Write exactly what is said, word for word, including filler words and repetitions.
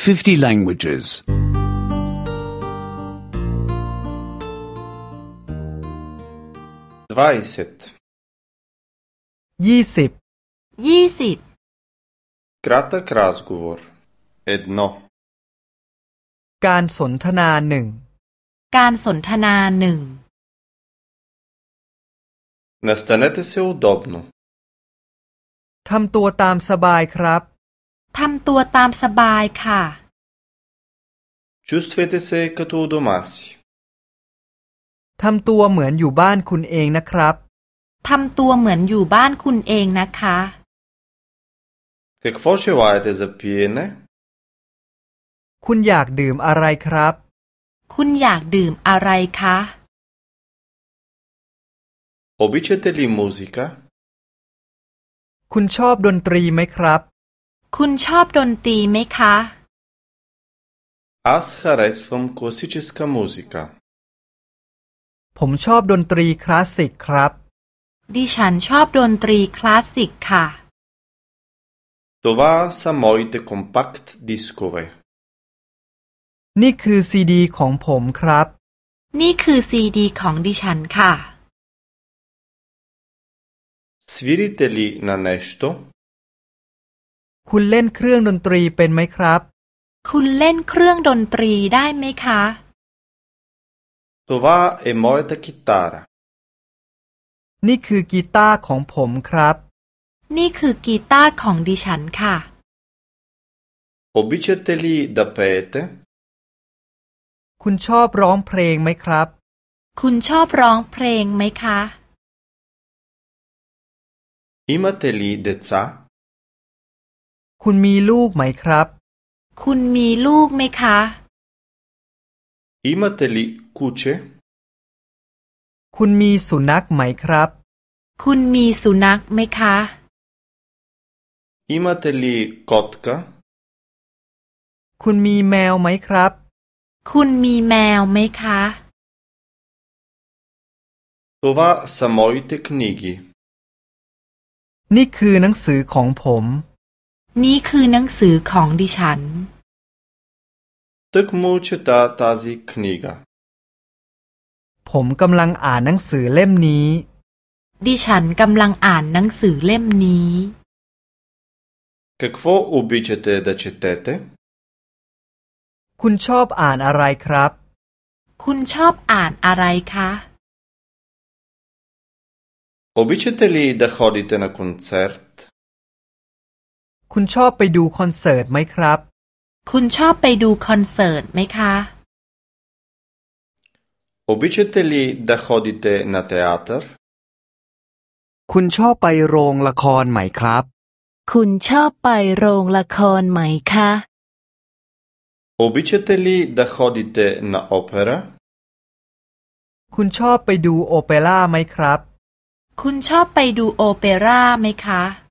fifty languages. 20. ยี่สิบยี่สิบ Кратък разговор. Едно. การสนทนาหนึ่งการสนทนาหนึ่ง Настанете се удобно. ทำตัวตามสบายครับทำตัวตามสบายค่ะ Чувствайте се като у дома си. ทำตัวเหมือนอยู่บ้านคุณเองนะครับทำตัวเหมือนอยู่บ้านคุณเองนะคะ Какво желаете за пиене? คุณอยากดื่มอะไรครับคุณอยากดื่มอะไรคะ Обичате ли музика? คุณชอบดนตรีไหมครับคุณชอบดนตรีไหมคะ Аз харесвам класическа музика. ผมชอบดนตรีคลาสสิกครับดิฉันชอบดนตรีคลาสสิกค่ะ Това са моите компакт дискове. นี่คือซีดีของผมครับนี่คือซีดีของดิฉันค่ะ Свирите ли на нещо? คุณเล่นเครื่องดนตรีเป็นไหมครับคุณเล่นเครื่องดนตรีได้ไหมคะ Това е моята китара. นี่คือกีตาร์ของผมครับนี่คือกีตาร์ของดิฉันค่ะ Обичате ли да пеете? คุณชอบร้องเพลงไหมครับคุณชอบร้องเพลงไหมคะ Имате ли деца? คุณมีลูกไหมครับคุณมีลูกไหมคะ Имате ли куче? คุณมีสุนัขไหมครับคุณมีสุนัขไหมคะ Имате ли котка? คุณมีแมวไหมครับคุณมีแมวไหมคะ Това са моите книги. นี่คือหนังสือของผมนี่คือหนังสือของดิฉัน Тъкмо чета тази книга. ผมกำลังอ่านหนังสือเล่มนี้ดิฉันกำลังอ่านหนังสือเล่มนี้ Какво обичате да четете? คุณชอบอ่านอะไรครับคุณชอบอ่านอะไรคะ Обичате ли да ходите на концерт? คุณชอบไปดูคอนเสิร์ตไหมครับคุณชอบไปดูคอนเสิร์ตไหมคะ Обичате ли да ходите на театър? คุณชอบไปโรงละครไหมครับคุณชอบไปโรงละครไหมคะ Обичате ли да ходите на опера? คุณชอบไปดูโอเปร่าไหมครับคุณชอบไปดูโอเปร่าไหมคะ